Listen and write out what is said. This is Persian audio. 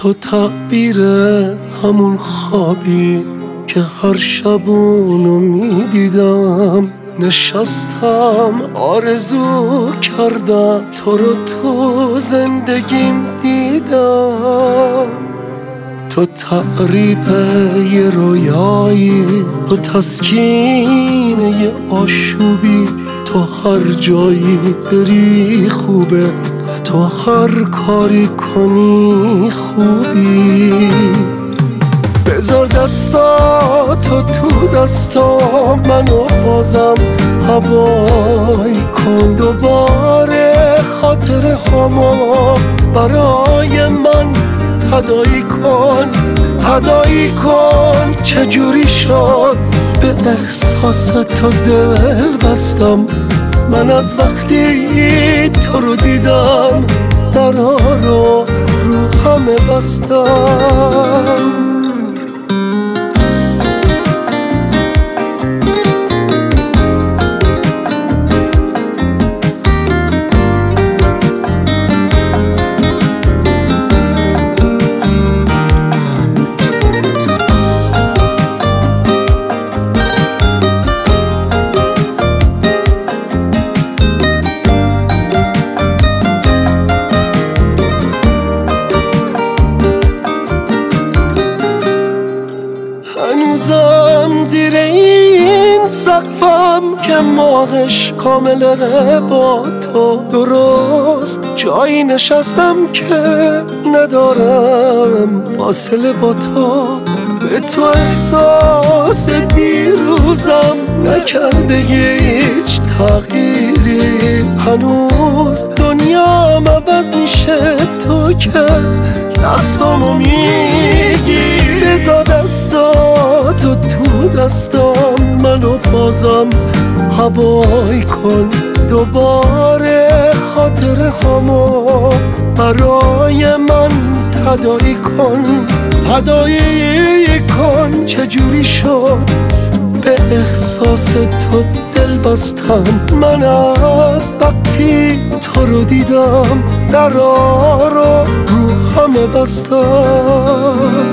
تو تعبیر همون خوابی که هر شب اونو میدیدم. نشستم آرزو کردم تو رو تو زندگیم دیدم. تو تعریف یه رویایی، تو تسکین یه آشوبی، تو هر جایی بری خوبه، تو هر کاری کنی خوبی. بذار دستاتو تو دستام، منو بازم هوایی کن. دوباره خاطر هامو برای من هدایی کن، هدایی کن. چجوری شد به احساس تو دل بستم؟ من از وقتی تو رو دیدم درا رو همه بستم. هنوزم زیر این سقفم که ماهش کامله با تو، درست جایی نشستم که ندارم فاصله با تو. به تو احساس دیروزم نکرده هیچ تغییری، هنوز دنیام عوض میشه تو که دستامو میگی. بذار دستاتو تو دستام، منو بازم هوایی کن. دوباره خاطر هامو برای من هدایی کن، هدایی کن. چجوری شد به احساس تو دل بستم؟ من از وقتی تو رو دیدم درا رو همه بستم.